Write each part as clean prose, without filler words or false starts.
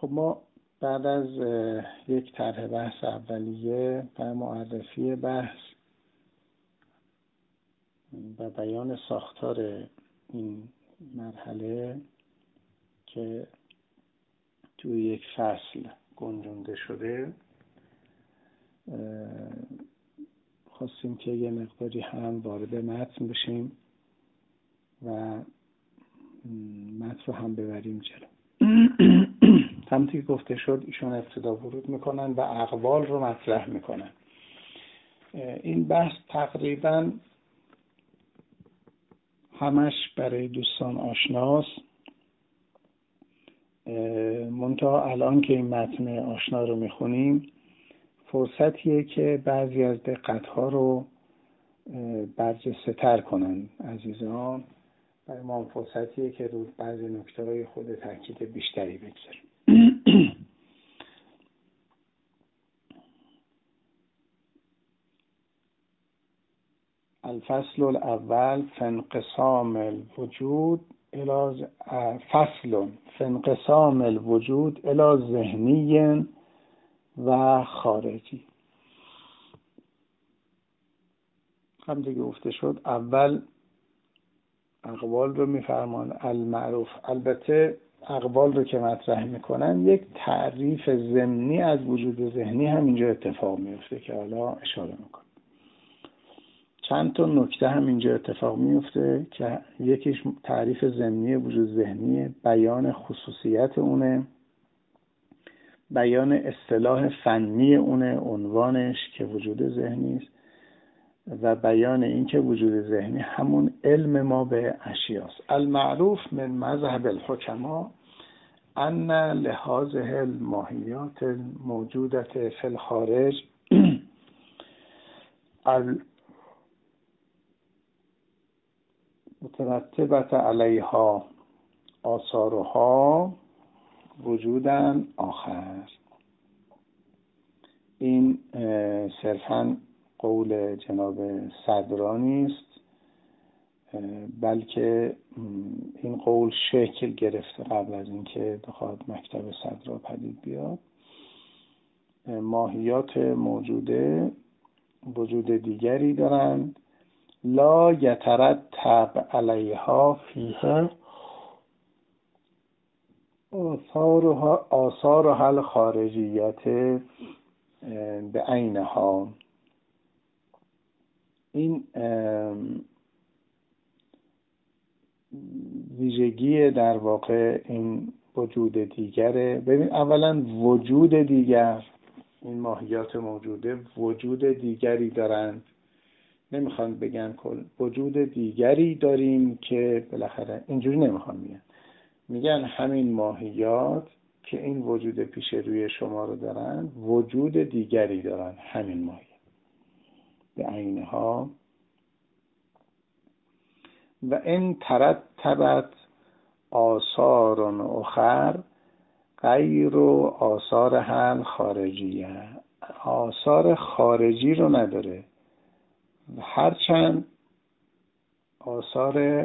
خب ما بعد از یک طرح بحث اولیه و معرفی بحث و بیان ساختار این مرحله که توی یک فصل گنجونده شده، خواستیم که یه مقداری هم وارد متن بشیم و متن رو هم ببریم جلو. همونطور که گفته شد ایشون ابتدا ورود میکنن و اقوال رو مطرح میکنن. این بحث تقریبا همش برای دوستان آشناست، منتها الان که این متن آشنا رو میخونیم فرصتیه که بعضی از دقت‌ها رو برجسته تر کنن عزیزان. برای ما فرصتیه که رو بعضی نکته‌های خود تاکید بیشتری بگذاریم. الفصل الاول فی انقسام الوجود الى فصل فی انقسام الوجود الى ذهنی و خارجی. هم دیگه گفته شد اول اقوال رو میفرمان المعروف. البته اقوال رو که مطرح میکنن یک تعریف ضمنی از وجود ذهنی هم اینجا اتفاق میفته که حالا اشاره میکنم. چند تا نکته هم اینجا اتفاق میفته که یکیش تعریف ضمنی وجود ذهنی، بیان خصوصیت اونه، بیان اصطلاح فنی اونه، عنوانش که وجود ذهنی است، و بیان این که وجود ذهنی همون علم ما به اشیاست. المعروف من مذهب الحکما ان لهذه الماهیات الموجودة فی الخارج مترتبة علیها آثارها وجودا آخر. این صرفاً قول جناب صدرانی است، بلکه این قول شکل گرفته قبل از اینکه بخواد مکتب صدرا پدید بیاد. ماهیات موجوده وجود دیگری دارند، لا یترتب علیها فیها آثارها الخارجیت به عینها. این ویژگی در واقع این وجود دیگره. ببین اولا وجود دیگر، این ماهیات موجوده وجود دیگری دارند، نمیخوان بگن کل وجود دیگری داریم که بالاخره اینجوری نمیخوان میگن همین ماهیات که این وجود پیش روی شما رو دارن وجود دیگری دارن، همین ماهیات به عینها. و این ترتبت آثار اخر غیر آثار هم خارجیه، آثار خارجی رو نداره، هرچند آثار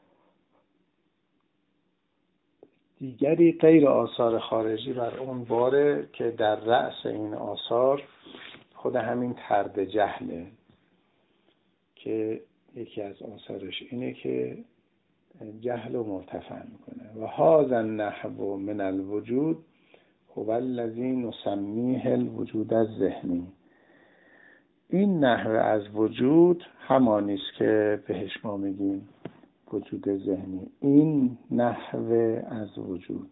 دیگری غیر آثار خارجی بر اون باره که در رأس این آثار خود همین طرد جهله که یکی از آثارش اینه که جهل رو مرتفع میکنه. و هذا النحو من الوجود هو الذی نسمیه الوجود الذهنی. این نحو از وجود همانی است که بهش ما میگیم وجود ذهنی. این نحو از وجود،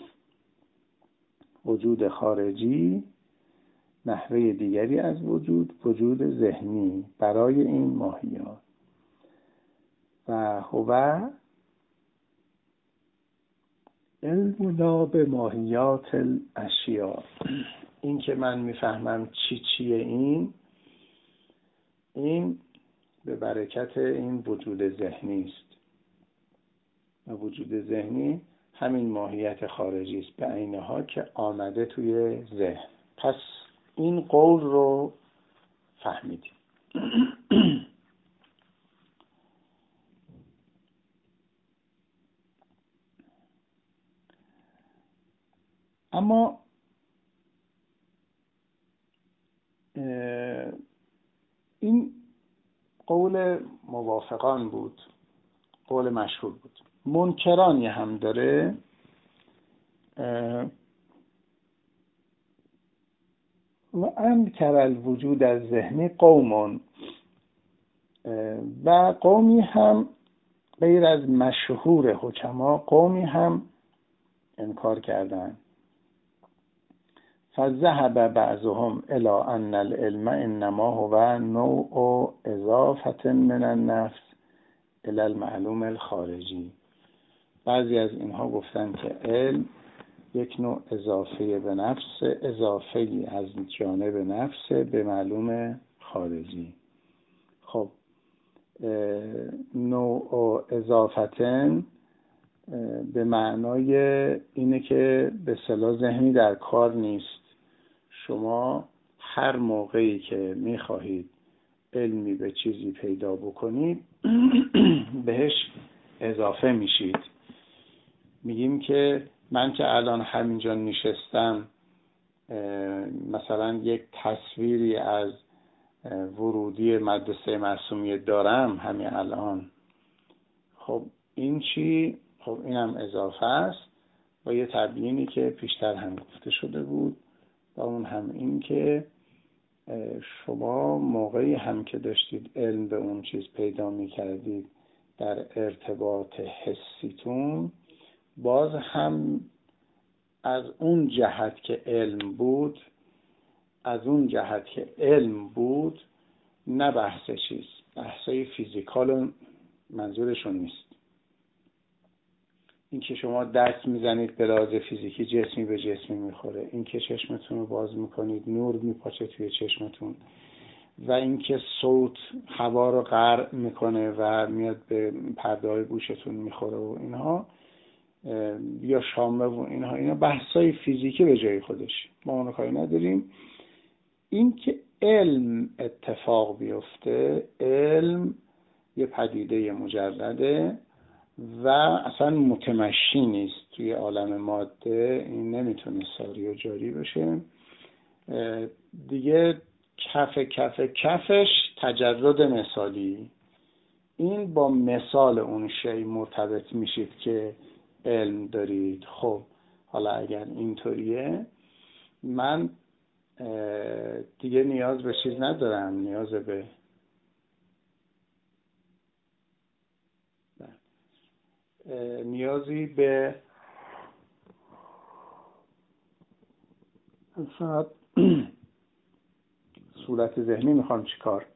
وجود خارجی، نحوه دیگری از وجود، وجود ذهنی برای این ماهیات. و هو علمنا به ماهیات الاشیاء. این که من میفهمم چیه این به برکت این وجود ذهنی است. و وجود ذهنی همین ماهیت خارجی است به عینها که آمده توی ذهن. پس این قول رو فهمیدیم. اما این قول موافقان بود، قول مشهور بود. منکرانی هم داره. و انکر الوجود از ذهنی قوم، و قومی هم غیر از مشهور حکما قومی هم انکار کردند. فذهب بعضهم الى ان العلم انما هو نوع اضافه من النفس الى المعلوم الخارجی. بعضی از اینها گفتن که علم یک نوع اضافه به نفس، اضافه‌ای از جانب نفس به معلوم خارجی. خب نوع اضافتن به معنای اینه که به اصطلاح ذهنی در کار نیست. شما هر موقعی که میخواهید علمی به چیزی پیدا بکنید بهش اضافه میشید. میگیم که من که الان همینجا نشستم مثلا یک تصویری از ورودی مدرسه معصومیه دارم همین الان. خب این چی؟ خب اینم اضافه است با یه تبیینی که پیشتر هم گفته شده بود، و اون هم این که شما موقعی هم که داشتید علم به اون چیز پیدا می کردید در ارتباط حسیتون، باز هم از اون جهت که علم بود نه بحث چیز، بحثای فیزیکال منظورشون نیست. این که شما دست میزنید به لحاظ فیزیکی جسمی به جسمی میخوره، این که چشمتون رو باز میکنید نور میپاچه توی چشمتون، و این که صوت هوا رو قرع میکنه و میاد به پرده‌های گوشتون میخوره و اینها، یا شامه و اینا بحثای فیزیکی به جای خودش، ما اونو کاری نداریم. این که علم اتفاق بیفته، علم یه پدیده مجرده و اصلا متمشی نیست توی عالم ماده، این نمیتونه ساری و جاری بشه دیگه. کفش تجرد مثالی، این با مثال اون شی مرتبط میشید که علم دارید. خب حالا اگر اینطوریه من دیگه نیاز به چیز ندارم، نیازی به فقط صورت ذهنی میخوام چیکار.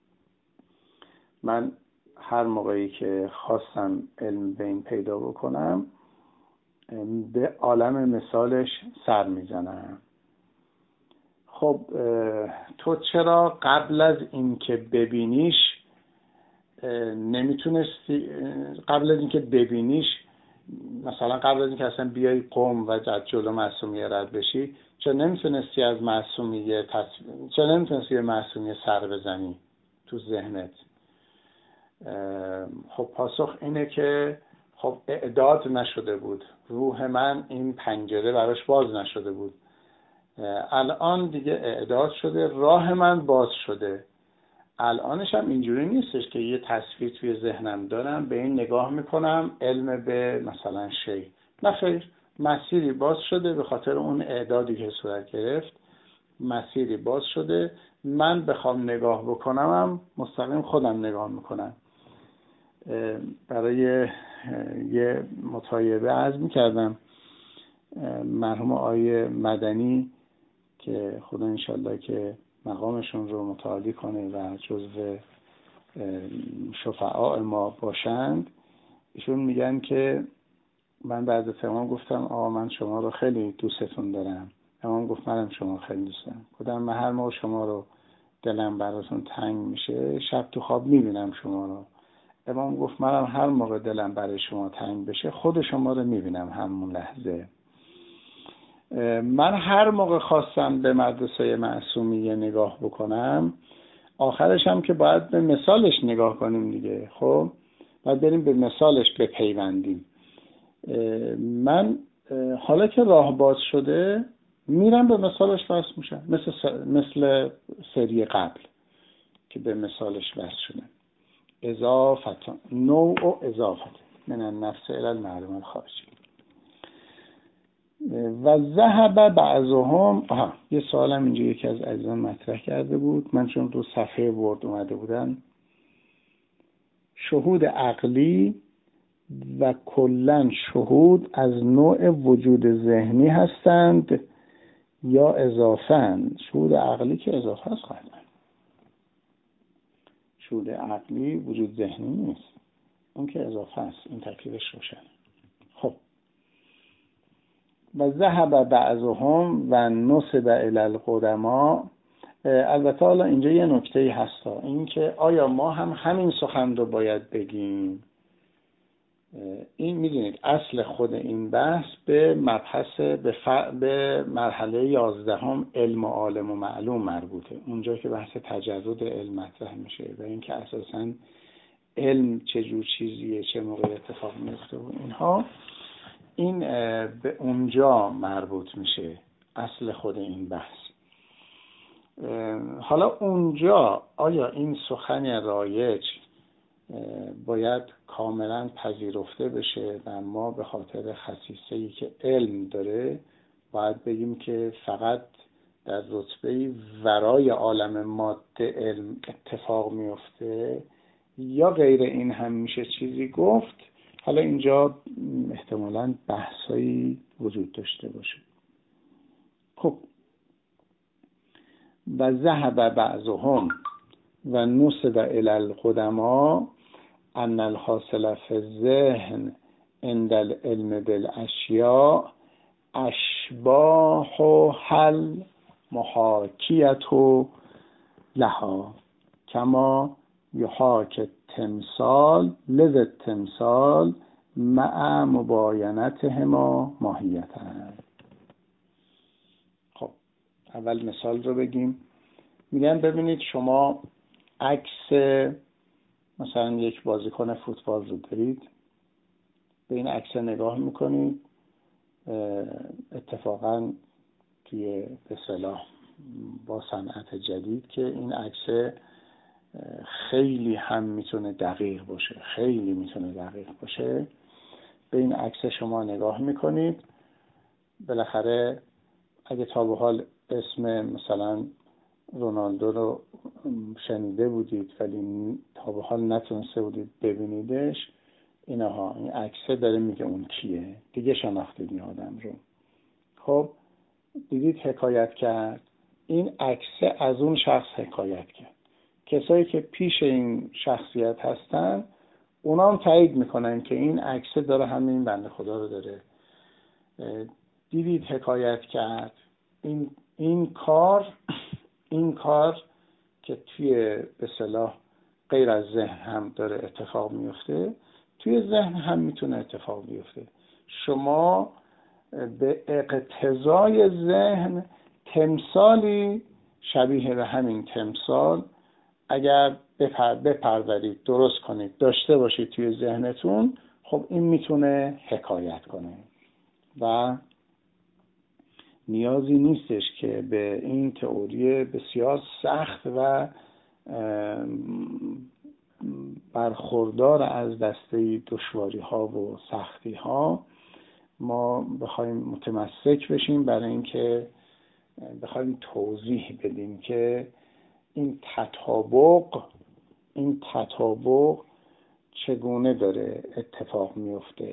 من هر موقعی که خواستم علم به این پیدا بکنم به عالم مثالش سر میزنم. خب تو چرا قبل از این که ببینیش نمیتونستی، قبل از این که ببینیش، مثلا قبل از این که اصلا بیای قم و جلو معصومیه رد بشی، چرا نمیتونستی از معصومیه چرا نمیتونستی به معصومیه سر بزنی تو ذهنت؟ خب پاسخ اینه که خب اعداد نشده بود، روح من این پنجره براش باز نشده بود. الان دیگه اعداد شده، راه من باز شده. الانش هم اینجوری نیستش که یه تصویر توی ذهنم دارم به این نگاه میکنم علم به مثلا شی، نه خیر، مسیری باز شده به خاطر اون اعدادی که صورت گرفت، مسیری باز شده. من بخوام نگاه بکنم مستقیم خودم نگاه میکنم. برای یه مطالبه عرض میکردم مرحوم آقای مدنی که خدا انشالله که مقامشون رو متعالی کنه و جزو شفعاء ما باشند، ایشون میگن که من بعد تمام گفتم آقا من شما رو خیلی دوستتون دارم. امام گفت منم شما خیلی دوست دارم. گفتم من هر موقع شما رو دلم براتون تنگ میشه شب تو خواب میبینم شما رو. امام گفت منم هر موقع دلم برای شما تنگ بشه خود شما رو میبینم همون لحظه. من هر موقع خواستم به مدرسه معصومیه نگاه بکنم، آخرش هم که باید به مثالش نگاه کنیم دیگه. خب باید بریم به مثالش بپیوندیم. من حالا که راه باز شده میرن به مثالش وصل میشن، مثل سری قبل که به مثالش وصل شدن. اضافتا، نوع و اضافت من النفس الی المعلوم الخارجی. و ذهب بعضهم، یه سوالم اینجا یکی از عزیزان مطرح کرده بود، من چون دو صفحه ورد اومده بودن. شهود عقلی و کلن شهود از نوع وجود ذهنی هستند یا اضافه‌اند؟ شهود عقلی که اضافه است قطعا. شهود عقلی وجود ذهنی نیست، اون که اضافه است، این تکلیفش روشن. خب و ذهب بعضهم و نسب الی القدما. البته حالا اینجا یه نکته‌ای هست، این که آیا ما هم همین سخن رو باید بگیم؟ این میدونید اصل خود این بحث به مبحث به مرحله 11 علم و عالم و معلوم مربوطه، اونجا که بحث تجرد علم مطرح میشه و اینکه اساساً علم چه جور چیزیه، چه موقع اتفاق میفته و اینها، این به اونجا مربوط میشه اصل خود این بحث. حالا اونجا آیا این سخن رایج باید کاملا پذیرفته بشه و ما به خاطر خصیصه‌ای که علم داره باید بگیم که فقط در رتبه ورای عالم ماده علم اتفاق میفته، یا غیر این هم میشه چیزی گفت؟ حالا اینجا احتمالاً بحثایی وجود داشته باشه. خب و ذهب بعضهم و نسب الی القدما ان الحاصل فی الذهن عند العلم بالاشیاء اشباح حل محاکیت لها کما یحاک التمثال لذ التمثال مع مباینتهما ماهیتا. خب اول مثال رو بگیم. میگن ببینید شما عکس مثلا یک بازیکن فوتبال رو دارید، به این عکس نگاه میکنید، اتفاقا توی به اصطلاح با صنعت جدید که این عکس خیلی هم میتونه دقیق باشه، خیلی میتونه دقیق باشه، به این عکس شما نگاه میکنید، بالاخره اگه تا به حال اسم مثلا رونالدو رو شنیده بودید ولی تا به حال نتونسته بودید ببینیدش، این عکسه داره میگه اون کیه، دیگه شناختید این آدم رو. خب دیدید حکایت کرد، این عکسه از اون شخص حکایت کرد. کسایی که پیش این شخصیت هستن اونا هم تایید میکنن که این عکسه داره همین بنده خدا رو داره. دیدید حکایت کرد. این کار که توی به اصطلاح غیر از ذهن هم داره اتفاق میفته، توی ذهن هم میتونه اتفاق بیفته. شما به اقتضای ذهن تمثالی شبیه به همین تمثال اگر بپرورید، درست کنید، داشته باشید توی ذهنتون، خب این میتونه حکایت کنه و نیازی نیستش که به این تئوری بسیار سخت و برخوردار از دسته دشواری ها و سختی ها ما بخوایم متمسک بشیم، برای اینکه بخوایم توضیح بدیم که این تطابق چگونه داره اتفاق میفته.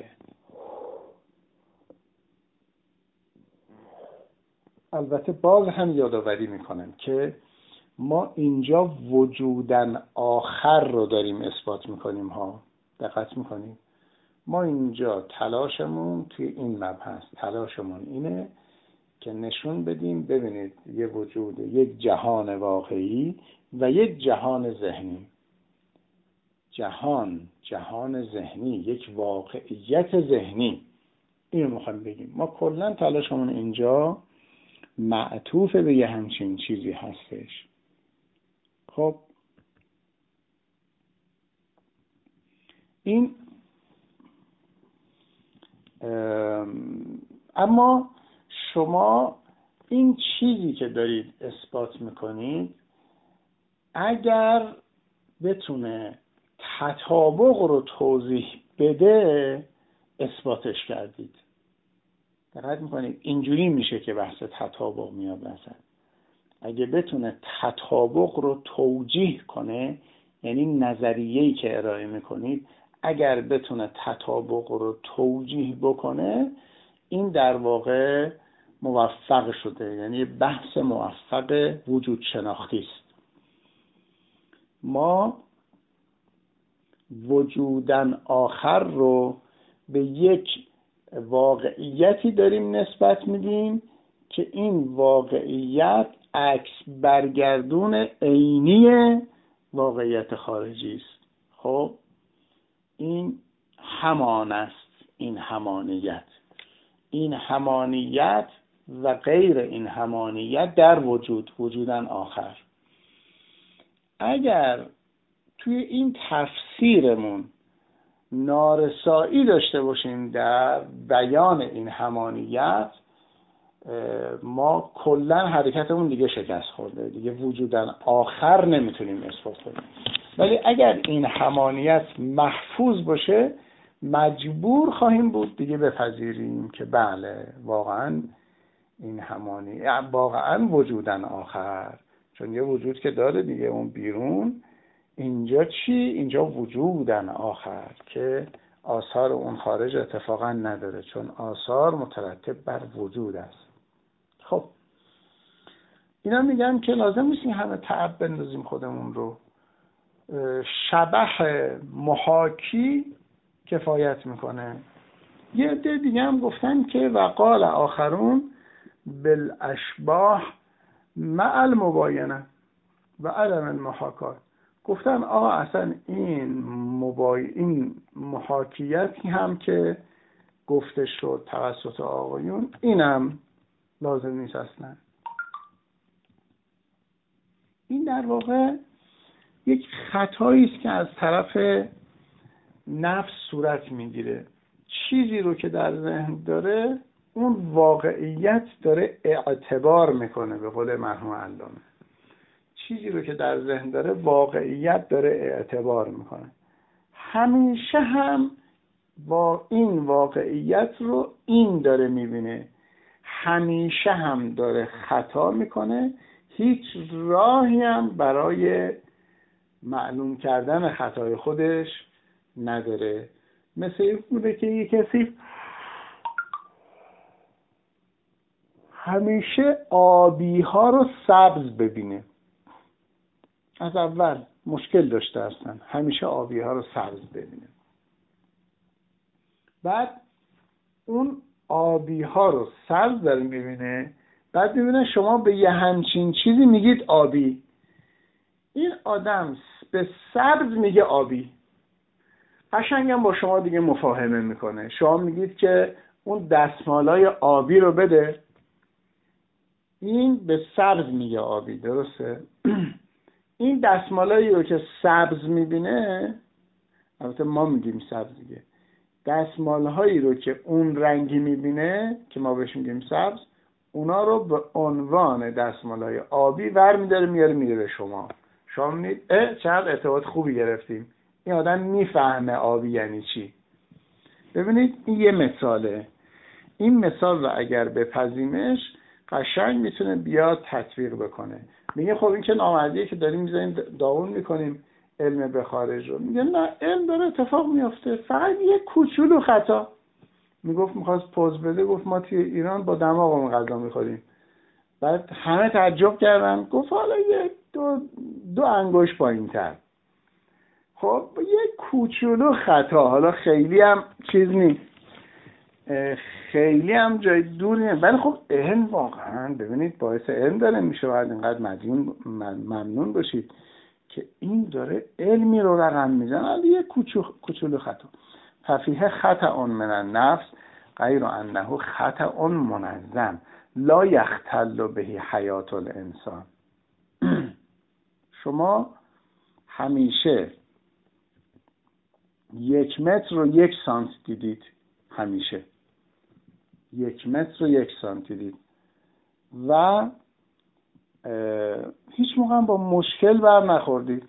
البته باز هم یادآوری میکنم که ما اینجا وجودن آخر رو داریم اثبات میکنیم ها، دقت میکنیم. ما اینجا تلاشمون توی این مبحث تلاشمون اینه که نشون بدیم ببینید یه وجود، یک جهان واقعی و یک جهان ذهنی، جهان ذهنی، یک واقعیت ذهنی، اینو میخوایم بگیم. ما کلا تلاشمون اینجا معطوف به یه همچین چیزی هستش. خب این اما شما این چیزی که دارید اثبات میکنید اگر بتونه تطابق رو توضیح بده اثباتش کردید. دقت میکنید اینجوری میشه که بحث تطابق میاد وسط. اگه بتونه تطابق رو توجیه کنه، یعنی نظریه‌ای که ارائه میکنید اگر بتونه تطابق رو توجیه بکنه، این در واقع موفق شده، یعنی بحث موفق وجود شناختی است. ما وجودن آخر رو به یک واقعیتی داریم نسبت میدیم که این واقعیت عکس برگردون عینی واقعیت خارجی است. خب این همان است، این همانیت. این همانیت و غیر این همانیت در وجودن آخر. اگر توی این تفسیرمون نارسایی داشته باشیم در بیان این همانیت، ما کلا حرکتمون دیگه شکست خورده، دیگه وجودن آخر نمیتونیم اثبات کنیم. ولی اگر این همانیت محفوظ باشه مجبور خواهیم بود دیگه بپذیریم که بله واقعا این همانیت واقعا وجودن آخر، چون یه وجود که داره دیگه اون بیرون. اینجا چی؟ اینجا وجودن آخر که آثار اون خارج اتفاقا نداره، چون آثار مترتب بر وجود است. خب اینا میگن که لازم نیست این همه تعب بندازیم خودمون رو، شبح محاکی کفایت میکنه. یه عده دیگه هم گفتن که وقال آخرون بالاشباح مع المباینه و عدم المحاکات. گفتن اصلا این محاکیتی هم که گفته شد توسط آقایون اینم لازم نیست اصلا. این در واقع یک خطایی است که از طرف نفس صورت میگیره. چیزی رو که در ذهن داره اون واقعیت داره اعتبار میکنه، به قول مرحوم علامه. چیزی رو که در ذهن داره واقعیت داره اعتبار میکنه. همیشه هم با این واقعیت رو این داره میبینه، همیشه هم داره خطا میکنه، هیچ راهی هم برای معلوم کردن خطای خودش نداره. مثل این بوده که یه کسی همیشه آبی ها رو سبز ببینه. از اول مشکل داشته هستن، همیشه آبی ها رو سبز ببینه. بعد اون آبی ها رو سبز داره میبینه، بعد میبینه شما به یه همچین چیزی میگید آبی. این آدم به سبز میگه آبی، قشنگم با شما دیگه مفاهمه میکنه. شما میگید که اون دستمالای آبی رو بده، این به سبز میگه آبی، درسته؟ این دستمالایی رو که سبز میبینه، البته ما میگیم سبز دیگه، دستمالهایی رو که اون رنگی میبینه که ما بهش میگیم سبز، اونا رو به عنوان دستمالهای آبی ور میداره میاره به شما. شما میگید چقدر ارتباط خوبی گرفتیم، این آدم میفهمه آبی یعنی چی. ببینید این یه مثاله. این مثال رو اگر بپذیمش قشنگ میتونه بیاد تطبیق بکنه. میگه خب این که نامردیه که داریم میذاریم داون میکنیم علم به خارج رو. میگه نه، علم داره اتفاق میافته، فقط یه کوچولو خطا. میگفت میخواست پوز بده، گفت ما توی ایران با دماغمون غذا میخوریم. بعد همه تعجب کردن، گفت حالا یه دو انگشت پایین‌تر. خب یه کوچولو خطا، حالا خیلی هم چیز نیست، خیلی هم جای دور نیست، ولی خب علم واقعا ببینید باعث علم داره میشه. باید اینقدر ممنون باشید که این داره علمی رو رقم میزنه، ولی یه کوچولو خطا. ففیه خطأ من النفس غیر انه خطأ منظم لا یختل به حیات الانسان. شما همیشه 1 متر و 1 سانت دیدید، همیشه 1 متر و 1 سانتی دید و هیچ موقع با مشکل بر نخوردید.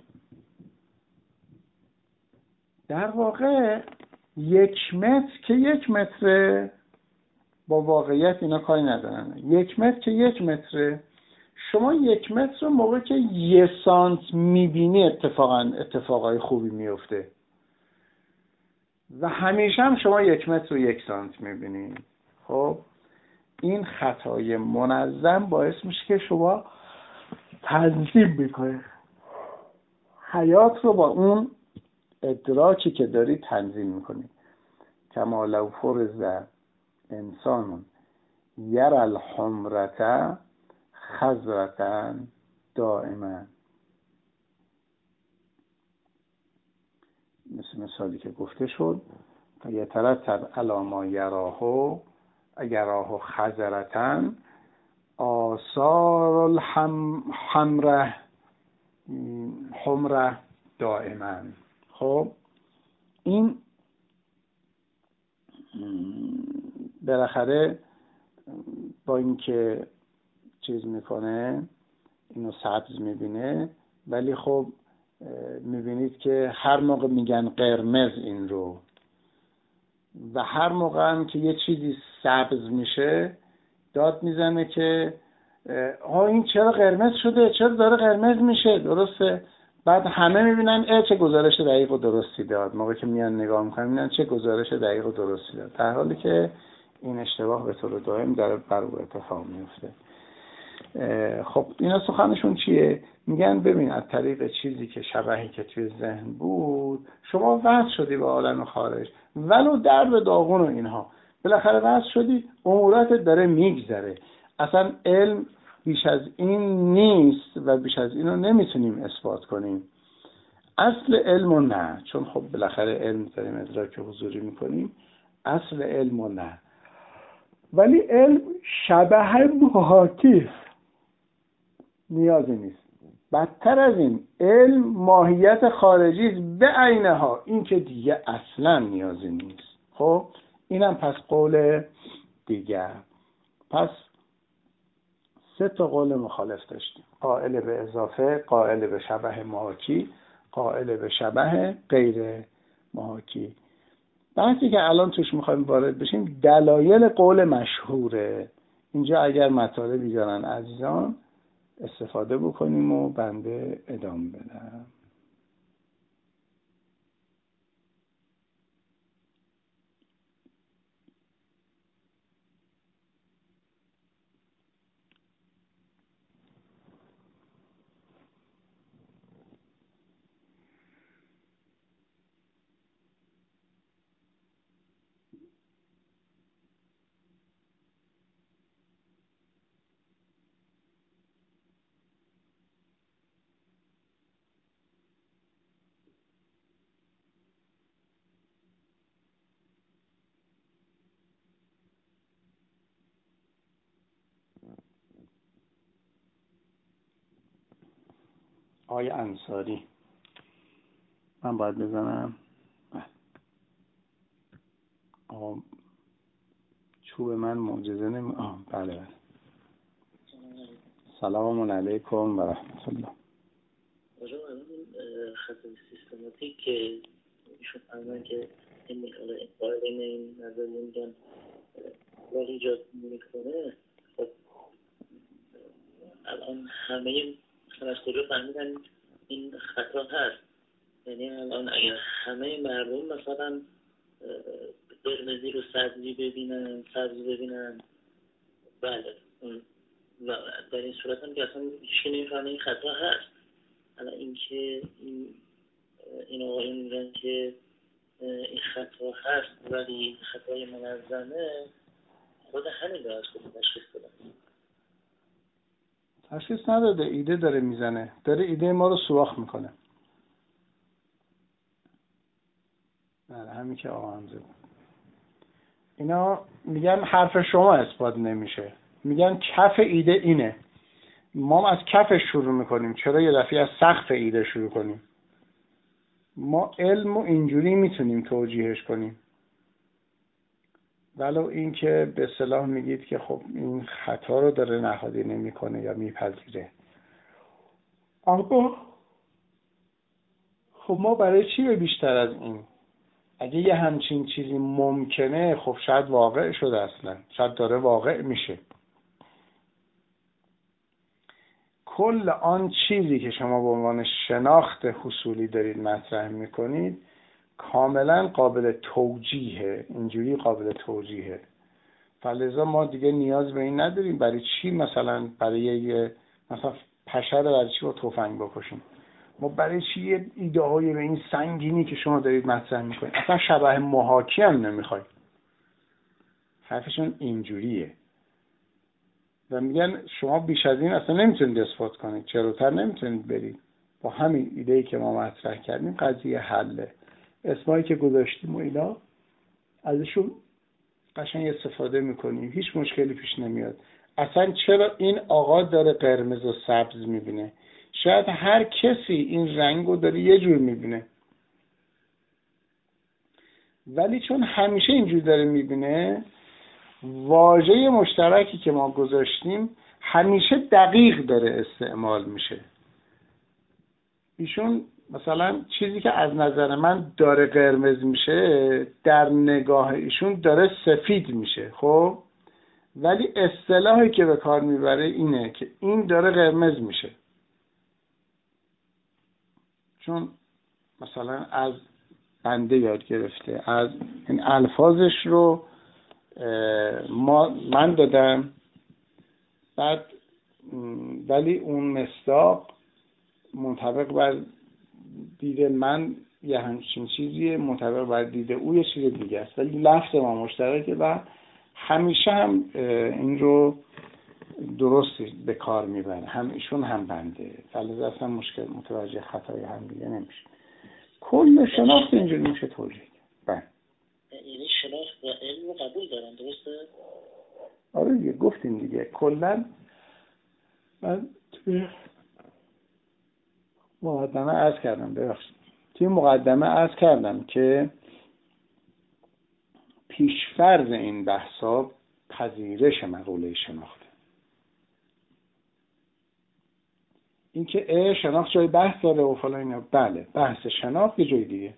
در واقع 1 متر که 1 متره، با واقعیت اینا کاری ندارن. 1 متر که 1 متره، شما 1 متر رو موقع که 1 سانت میبینی اتفاقای خوبی میفته و همیشه هم شما 1 متر و 1 سانت میبینید. خب این خطای منظم باعث میشه که شما تنظیم میکنه حیات رو، با اون ادراکی که داری تنظیم میکنی. کما لو فرض انسان یر الحمرة خضرة دائما، مثالی که گفته شد، یترتب علی ما یراه خضرة آثار الحمرة دائما. خب این بالاخره با اینکه چیز میکنه، اینو سبز میبینه، ولی خب میبینید که هر موقع میگن قرمز این رو، و هر موقع هم که یه چیزی سبز میشه داد میزنه که این چرا قرمز شده، چرا داره قرمز میشه. درسته؟ بعد همه میبینن چه گزارش دقیق و درستی داد. موقعی که میان نگاه میکنن میبینن چه گزارش دقیق و درستی داد، در حالی که این اشتباه به طور دائم داره بر او اتفاق میفته. خب اینا سخنشون چیه؟ میگن ببین از طریق چیزی که شبهی که توی ذهن بود شما وصل شدی به عالم خارج، ولو درد داغون و اینها، بالاخره وصل شدی، اموراتت داره میگذره. اصلا علم بیش از این نیست و بیش از اینو نمیتونیم اثبات کنیم. اصل علمو نه، چون خب بالاخره علم داریم ادراک حضوری میکنیم، اصل علمو نه، ولی علم شبه محاکی نیازی نیست. بدتر از این، علم ماهیت خارجی است به عینها، این که دیگه اصلا نیازی نیست. خب اینم پس قول دیگر. پس 3 قول مخالف داشتیم: قائل به اضافه، قائل به شبه محاکی، قائل به شبه غیر محاکی. بحثی که الان توش میخوایم وارد بشیم دلایل قول مشهوره. اینجا اگر مطالبی دارن عزیزان استفاده بکنیم و بنده ادامه بدم. آقای انصاری، من باید بزنم؟ آقا چوب من معجزه بله. سلام علیکم و رحمت الله. آجا الان خط سیستماتیک که ایشون فرمودن که این قائلین این نظریه میگن راه ایجاد میکنه، خب الان همه مثلا از کجا فهمیدن این خطا هست؟ یعنی الان اگر همه مردم مثلا قرمزی رو سبزی ببینن بله، و در این صورت هم که اصلا هیچی نمیفهمه این خطا هست. الان اینکه این آقایون میگن که این خطا هست ولی خطای منظمه، خود همین رو از خود تشخیص دادن. تشخیص نداده، ایده داره میزنه، داره ایده ما رو سوراخ میکنه. بله همین که آقا همزه بود. اینا میگن حرف شما اثبات نمیشه، میگن کف ایده اینه، ما از کفش شروع میکنیم، چرا یه دفعه از سقف ایده شروع کنیم؟ ما علم رو اینجوری میتونیم توجیهش کنیم. ولو این که به اصطلاح میگید که خب این خطا رو داره نهادی نمیکنه یا میپذیره. اما خب ما برای چی به بیشتر از این؟ اگه یه همچین چیزی ممکنه، خب شاید واقع شده، اصلا شاید داره واقع میشه. کل آن چیزی که شما به عنوان شناخت حصولی دارید مطرح میکنید کاملا قابل توجیهه، اینجوری قابل توجیهه. فلذا ما دیگه نیاز به این نداریم برای چی مثلا مثلا پشه رو برای چی با تفنگ بکشیم. ما برای چی یه ایده های به این سنگینی که شما دارید مطرح میکنید، اصلا شبح محاکی هم نمیخواید. حرفشون اینجوریه و میگن شما بیش از این اصلا نمیتونید اثبات کنید، چراتر نمیتونید برید. با همین ایده‌ای که ما مطرح کردیم قضیه حله. اسمایی که گذاشتیم و اینا ازشون قشنگ استفاده میکنیم، هیچ مشکلی پیش نمیاد. اصلا چرا این آقا داره قرمز و سبز میبینه؟ شاید هر کسی این رنگو داره یه جور میبینه، ولی چون همیشه اینجور داره میبینه، واژه مشترکی که ما گذاشتیم همیشه دقیق داره استعمال میشه. ایشون مثلا چیزی که از نظر من داره قرمز میشه در نگاه ایشون داره سفید میشه، خب ولی اصطلاحی که به کار میبره اینه که این داره قرمز میشه، چون مثلا از بنده یاد گرفته، از این الفاظش رو من دادم، بعد ولی اون مصداق منطبق بر دید من یه همچین چیزیه، منطبق بر دید او یه چیز دیگه است، ولی لفظ ما مشترکه و همیشه هم این رو درست به کار میبره، هم ایشون هم بنده، فلذا اصلا مشکل متوجه خطای هم دیگه نمیشه. کل شناخت اینجوری میشه توجیه. بله یعنی شناخت و علم رو قبول دارن، درسته؟ آره دیگه گفتیم دیگه. کلا من توی مقدمه عرض کردم که پیشفرض این بحثا پذیرش مقوله شناخت. این که شناخت جای بحث داره و فلان اینا، بله بحث شناخت یه جای دیگه،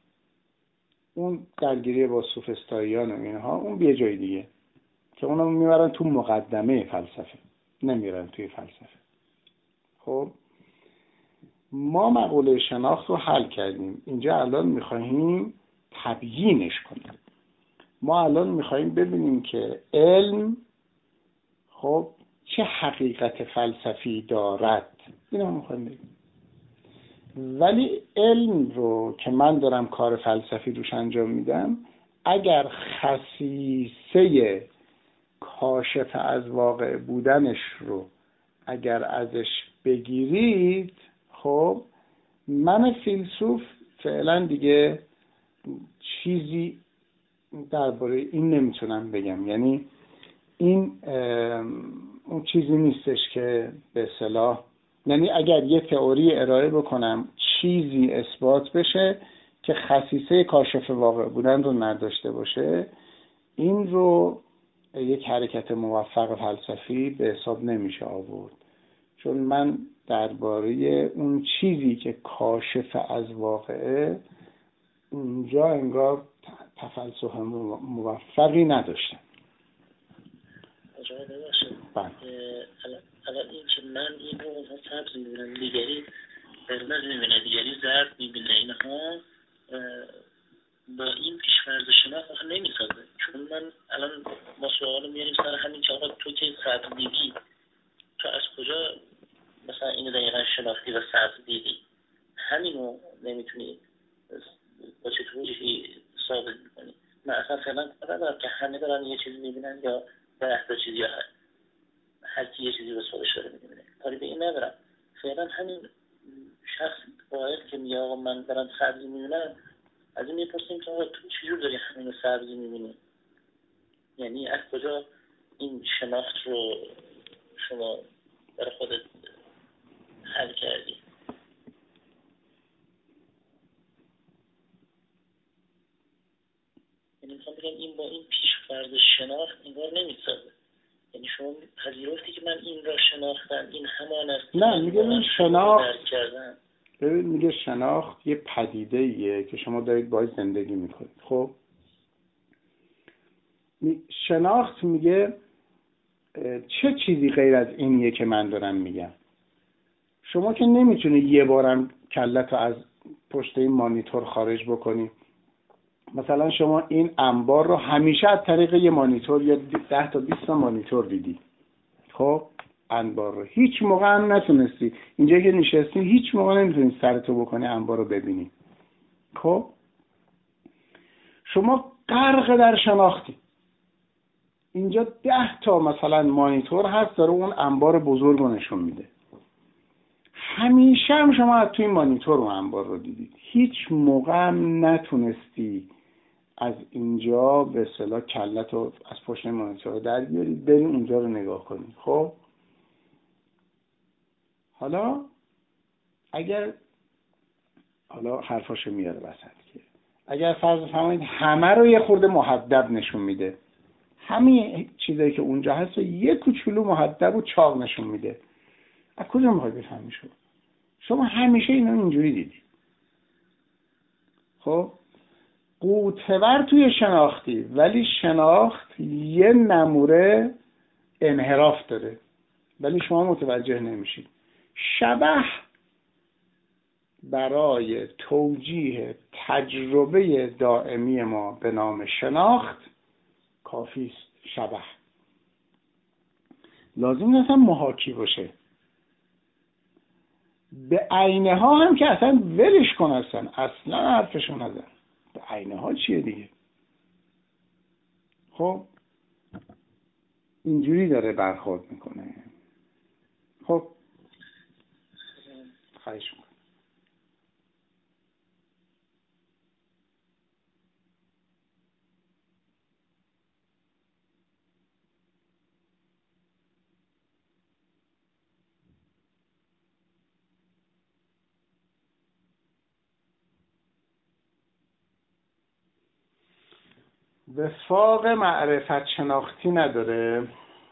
اون درگیری با سوفسطائیان و اینها اون یه جای دیگه که اونو میبرن تو مقدمه فلسفه، نمیرن توی فلسفه. خب ما مقوله شناخت رو حل کردیم، اینجا الان میخوایم تبیینش کنیم. ما الان میخوایم ببینیم که علم خب چه حقیقت فلسفی دارد، اینو میخوایم ببینیم. ولی علم رو که من دارم کار فلسفی روش انجام میدم، اگر خصیصه کاشف از واقع بودنش رو اگر ازش بگیرید، خب من فیلسوف فعلا دیگه چیزی درباره این نمیتونم بگم. یعنی این اون چیزی نیستش که به اصطلاح، یعنی اگر یه تئوری ارائه بکنم چیزی اثبات بشه که خصیصه کاشف واقع بودن رو نداشته باشه، این رو یک حرکت موفق فلسفی به حساب نمیشه آورد. چون من درباره اون چیزی که کاشف از واقعه اونجا انگار تفلسف موفقی نداشتم. اجازه ببخشید، الان این که من این رو مثلا سبز میبینم، دیگری قرمز میبینه، دیگری زرد میبینه، اینها با این پیش‌فرض شناخت نمیسازه. چون من الان ما سوال میاریم سر همین که آقا تو که سبز دیدی، تو از کجا مثلا اینو دقیقا شناختی و سبز دیدی؟ همینو نمیتونی با چه توجیهی ثابت میکنی؟ من اصلا فعلا ندارم که همه دارن یه چیزی میبینن یا 10 تا چیز، یا هر کی یه چیزی به خودش داره میبینه، کاری به این ندارم. فعلا همین شخص باید که میگه آقا من دارم سبزی میبینم، از این میپرسیم که آقا تو چجور داری همین سبزی میبینی؟ یعنی از کجا این شناخت رو شما برای خودت حل کردی؟ یعنی میخوام بگم این با این پیش‌فرض شناخت انگار نمی‌سازه. یعنی شما پذیرفتی که من این را شناختم، این همان است. نه، میگه این شناخت، ببین میگه شناخت یه پدیده‌ایه که شما دارید باهاش زندگی میکنید. خب شناخت میگه چه چیزی غیر از اینیه که من دارم میگم. شما که نمیتونی یه بارم کلتو از پشت این مانیتور خارج بکنی. مثلا شما این انبار رو همیشه از طریق یه مانیتور یا 10 تا 20 تا مانیتور دیدی. خب انبار رو هیچ موقع هم نتونستی، اینجا که نشستی هیچ موقع نمیتونی سرتو بکنی انبار رو ببینی. خب شما غرق در شناختی. اینجا 10 تا مثلا مانیتور هست داره اون انبار بزرگ رو نشون میده. همیشه هم شما از توی مانیتور و انبار رو دیدید. هیچ موقع هم نتونستی از اینجا به اصطلاح کلتو از پشت مانیتور در بیاری بری اونجا رو نگاه کنی. خب حالا اگر حرفاشو میاره وسط که اگر فرض فرمایید همه رو یه خورده مهذب نشون میده، همین چیزایی که اونجا هست یه کوچولو مهذب و چاق نشون میده، از کجا میخوای بفهمی؟ شما همیشه اینو اینجوری دیدی. خب قوطه‌ور توی شناختی، ولی شناخت یه نموره انحراف داره ولی شما متوجه نمیشید. شبح برای توجیه تجربه دائمی ما به نام شناخت کافی است. شبح لازم نیست محاکی باشه. به عینه ها هم که اصلا ولش کن، اصلا حرفشو نزن. به عینه ها چیه دیگه؟ خب اینجوری داره برخورد میکنه. خب خواهش میکنم. وفاق معرفت شناختی نداره.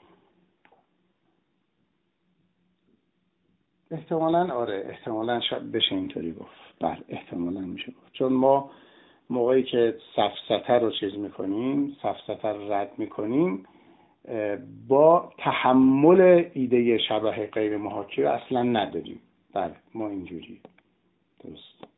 احتمالاً آره، احتمالاً بشه اینطوری گفت. بله احتمالاً میشه گفت. چون ما موقعی که سفسطه رو چیز میکنیم، سفسطه رو رد میکنیم، با تحمل ایده شبح غیر محاکی رو اصلا نداریم. بله ما اینجوری درست.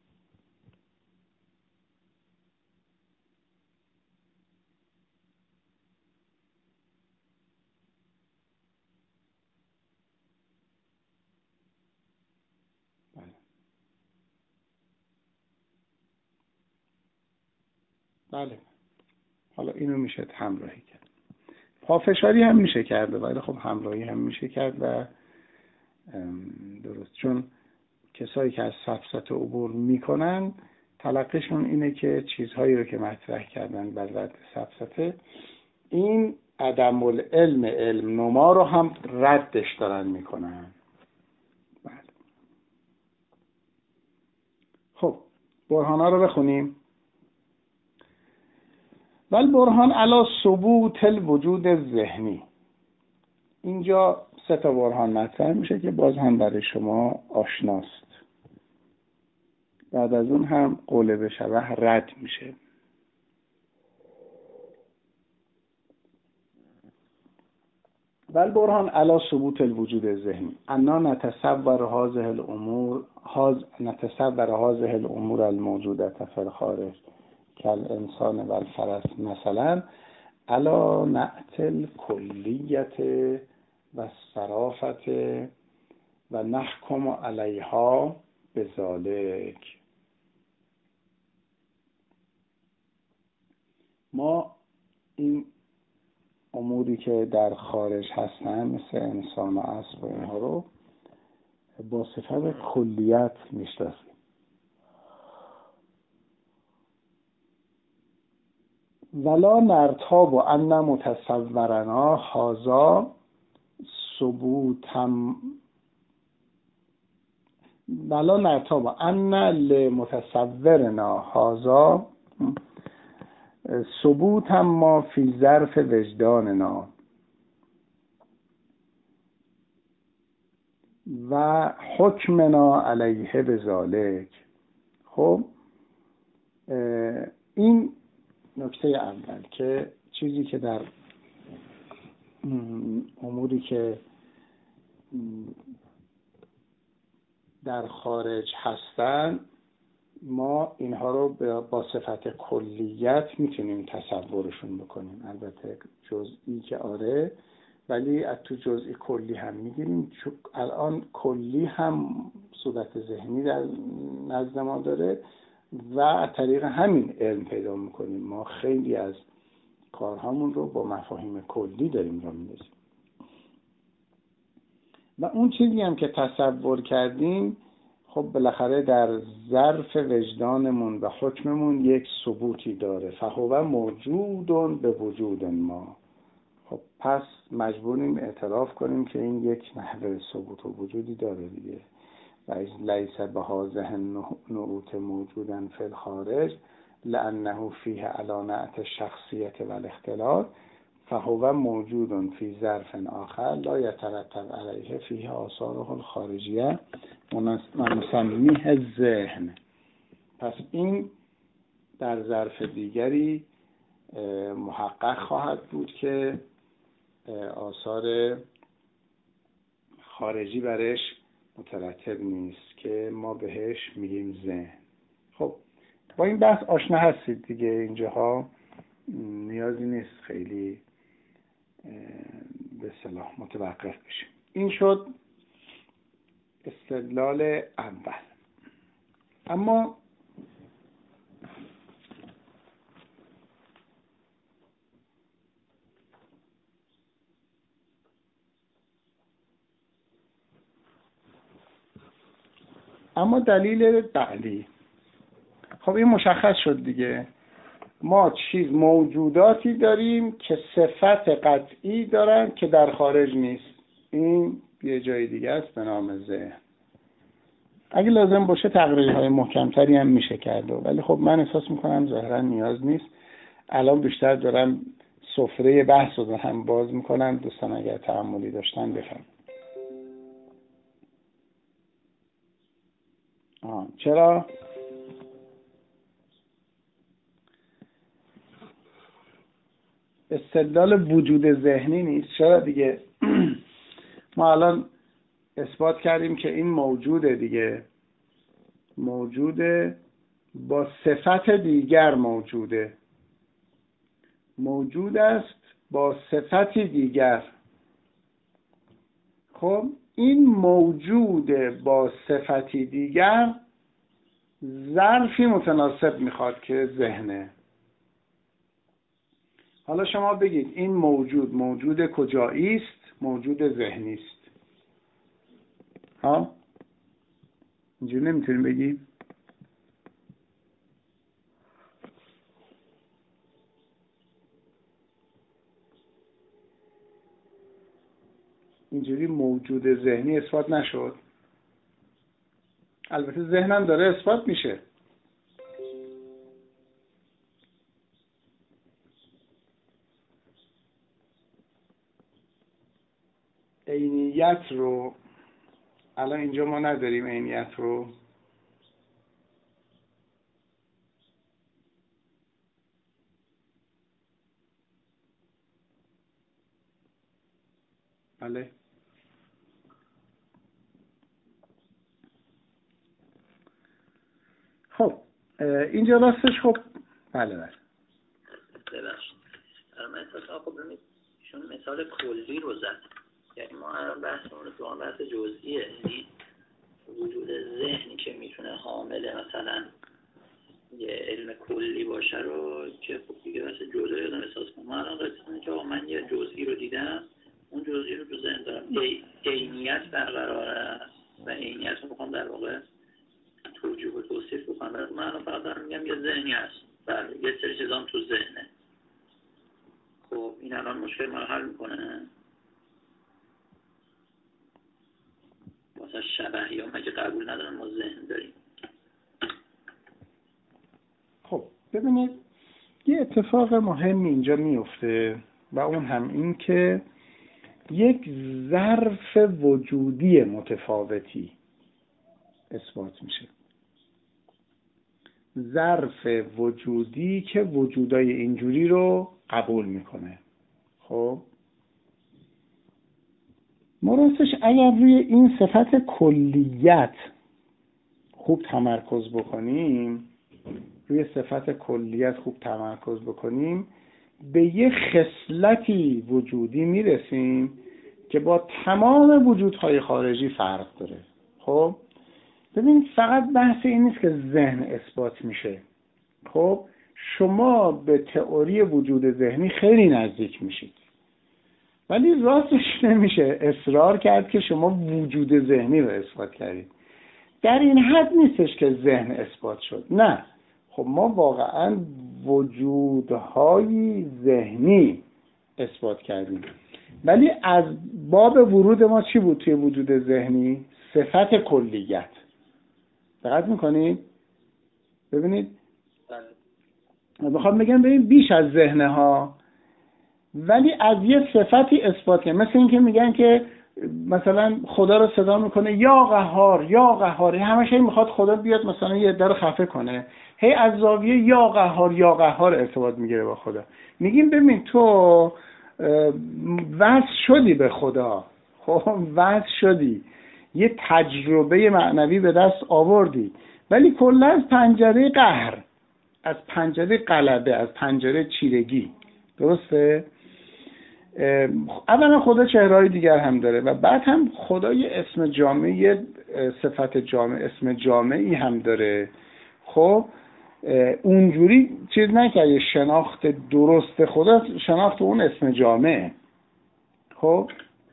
بله حالا اینو میشه همراهی کرد. پافشاری هم میشه کرده ولی خب همراهی هم میشه کرد و درست. چون کسایی که از سفسطه عبور میکنن تلقیشون اینه که چیزهایی رو که مطرح کردن بر رد سفسطه، این عدم العلم علم نما رو هم ردش دارن میکنن. بله. خب برهانا رو بخونیم. والبرهان علی ثبوت الوجود ذهنی. اینجا 3 تا برهان مطرح میشه که باز هم برای شما آشناست. بعد از اون هم قول به شبح رد میشه. والبرهان علی ثبوت الوجود ذهنی انا نتصور هذه الامور الموجوده فی الخارج کالانسان والفرس مثلا علا نعت الکلیت و الصرافت و نحکم علیها بذالک. ما این اموری که در خارج هستن مثل انسان و اسب و اینها رو با صفت کلیت میشناسیم. ولا نرتاب ان متصورنا هذا ثبوتم ولا نرتاب ان لمتصورنا هذا ثبوت هم ما فی ظرف وجداننا و حکمنا علیه بذالک. خب این نکته اول که چیزی که در اموری که در خارج هستن ما اینها رو با صفت کلیت میتونیم تصورشون بکنیم، البته جزئی که آره، ولی از تو جزئی کلی هم میگیریم، چون الان کلی هم صورت ذهنی در نزد ما داره و از طریق همین علم پیدا میکنیم. ما خیلی از کارهامون رو با مفاهیم کلی داریم را می‌نویسیم و اون چیزی هم که تصور کردیم خب بالاخره در ظرف وجدانمون و حکممون یک ثبوتی داره. فهو موجودون به وجود ما. خب پس مجبوریم اعتراف کنیم که این یک نحوه ثبوت و وجودی داره دیگه. و از لیس بهذه نعوت موجودن فی الخارج لانه فیه علانعت شخصیت و الاختلاط فهو موجود فی ظرف آخر لا یترتب علیه فیه آثاره الخارجیه ونسمیه ذهن. پس این در ظرف دیگری محقق خواهد بود که آثار خارجی برش مترتب نیست که ما بهش میگیم ذهن. خب با این بحث آشنا هستید دیگه، اینجاها نیازی نیست خیلی به اصطلاح متوقف بشیم. این شد استدلال اول. اما دلیل بعدی، خب این مشخص شد دیگه، ما موجوداتی داریم که صفت قطعی دارن که در خارج نیست. این یه جای دیگه است به نام ذهن. اگه لازم باشه تقریرهای محکمتری هم میشه کرد، ولی خب من احساس میکنم ظاهرا نیاز نیست. الان بیشتر دارم سفره بحث رو هم باز میکنم، دوستان اگر تأملی داشتن بفرمایید. چرا؟ استدلال وجود ذهنی نیست. چرا دیگه؟ ما الان اثبات کردیم که این موجوده دیگه، موجوده با صفت دیگر، موجود است با صفتی دیگر. خب این موجود با صفتی دیگر ظرفی متناسب میخواد که ذهنه. حالا شما بگید این موجود کجایی است؟ موجود ذهنی است. اینجوری نمیتونیم بگیم. اینجوری موجود ذهنی اثبات نشد. البته ذهنم داره اثبات میشه. عینیت رو الان اینجا ما نداریم. عینیت رو بله. خب اینجا راستش خب بله. ببخشید من احساس خب ایشون مثال کلی رو زد، یعنی ما الان بحثمون رو تو بحث جزئیه، یعنی وجود ذهنی که میتونه حامل مثلا یه علم کلی باشه رو که خب دیگه واسه جزئی آدم احساس کنه. ما الان رسیدیم که من یه جزئی رو دیدم، اون جزئی رو تو ذهن دارم، عینیت برقراره و عینیت رو میخوام در واقع توجیه و توصیف بکنم. من الان فقط دارم میگم یه ذهنی هست، بله یه سری چیزام تو ذهنه. خب این الان مشکل ما رو حل میکنه؟ واسه شبهی یا مگه قبول ندارم ما ذهن داریم؟ خب ببینید یه اتفاق مهمی اینجا میفته و اون هم این که یک ظرف وجودی متفاوتی اثبات میشه. ظرف وجودی که وجودای اینجوری رو قبول میکنه. خب ما اگر روی این صفت کلیت خوب تمرکز بکنیم به یه خصلتی وجودی میرسیم که با تمام وجودهای خارجی فرق داره. خب ببین فقط بحث این نیست که ذهن اثبات میشه. خب شما به تئوری وجود ذهنی خیلی نزدیک میشید، ولی راستش نمیشه اصرار کرد که شما وجود ذهنی رو اثبات کردید. در این حد نیستش که ذهن اثبات شد، نه. خب ما واقعا وجودهای ذهنی اثبات کردیم، ولی از باب ورود ما چی بود توی وجود ذهنی؟ صفت کلیت. دقت میکنید؟ ببینید بخوام بگم ببین بیش از ذهنه ها، ولی از یه صفتی اثبات کنه. مثل این که میگن که مثلا خدا رو صدا میکنه یا قهار یا قهار، همش این میخواد خدا بیاد مثلا یه عده رو خفه کنه، هی از زاویه یا قهار یا قهار ارتباط میگیره با خدا. میگیم ببین تو وصل شدی به خدا، خب وصل شدی، یه تجربه معنوی به دست آوردی، ولی کلا از پنجره قهر، از پنجره غلبه، از پنجره چیرگی. درسته؟ اولا خدا چهره‌های دیگر هم داره و بعد هم خدا یه اسم جامعی، صفت جامع، اسم جامعی هم داره. خب اونجوری چیز نکرده، شناخت درست خدا شناخت اون اسم جامعه. خب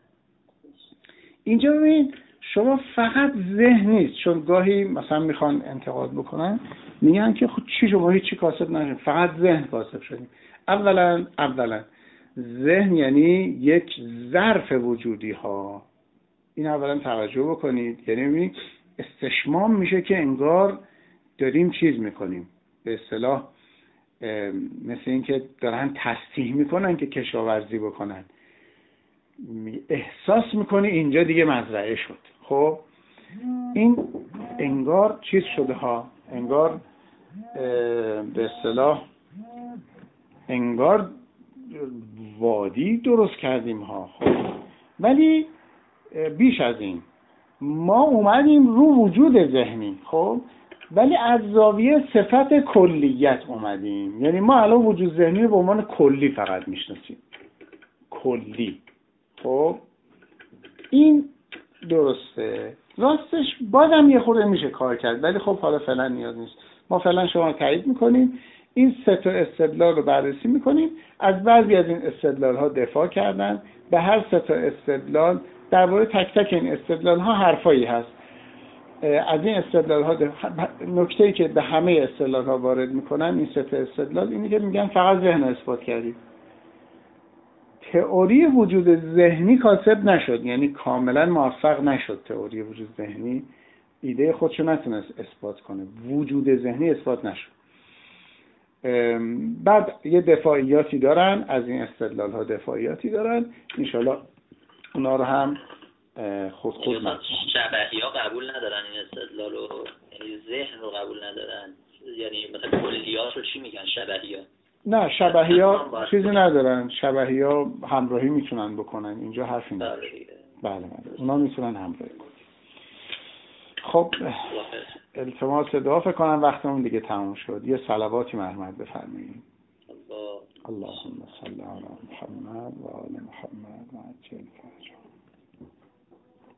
اینجا ببینید شما فقط ذهن نیست، چون گاهی مثلا میخوان انتقاد بکنن میگن که خب چی شما هیچی کاسب نشدیم، فقط ذهن کاسب شدیم. اولا ذهن یعنی یک ظرف وجودی ها، این اولا توجه بکنید. یعنی ببینید استشمام میشه که انگار داریم چیز میکنیم، به اصطلاح مثل این که دارن تسطیح میکنن که کشاورزی بکنن، احساس میکنی اینجا دیگه مزرعه شد. خب این انگار چیز شده ها، انگار به اصطلاح انگار وادی درست کردیم ها. خب ولی بیش از این ما اومدیم رو وجود ذهنی، خب ولی از زاویه صفت کلیت اومدیم. یعنی ما الان وجود ذهنی رو به عنوان کلی فقط میشناسیم، کلی. خب این درسته، راستش بازم یه خورده میشه کار کرد، ولی خب حالا فعلا نیاز نیست. ما فعلا شما تایید میکنیم، این سه تا استدلال رو بررسی میکنیم. از بعضی از این استدلال ها دفاع کردن، به هر سه تا استدلال درباره تک تک این استدلال ها حرفایی هست. از این استدلال ها نکته‌ای که به همه استدلال ها وارد میکنن این سه تا استدلال اینه که میگن فقط ذهن اثبات کردید، تئوری وجود ذهنی کاسب نشد، یعنی کاملا موفق نشد. تئوری وجود ذهنی ایده خودشو نتونست اثبات کنه، وجود ذهنی اثبات نشد. بعد یه دفاعیاتی دارن، از این استدلال ها دفاعیاتی دارن، انشالله اونا رو هم خود شبهی ها قبول ندارن این استدلال رو، یعنی ذهن رو قبول ندارن. یعنی مثلا کلیات رو چی میگن شبهی ها؟ نه شبهی ها چیزی ندارن، شبهی ها همراهی میتونن بکنن، اینجا حرفی نداره. بله اونا میتونن همراهی کنن. خب التماس دعا فکر کنم وقتمون دیگه تموم شد. یه صلواتی مرحمت بفرمایید. اللهم صل علی محمد و آل محمد و عجل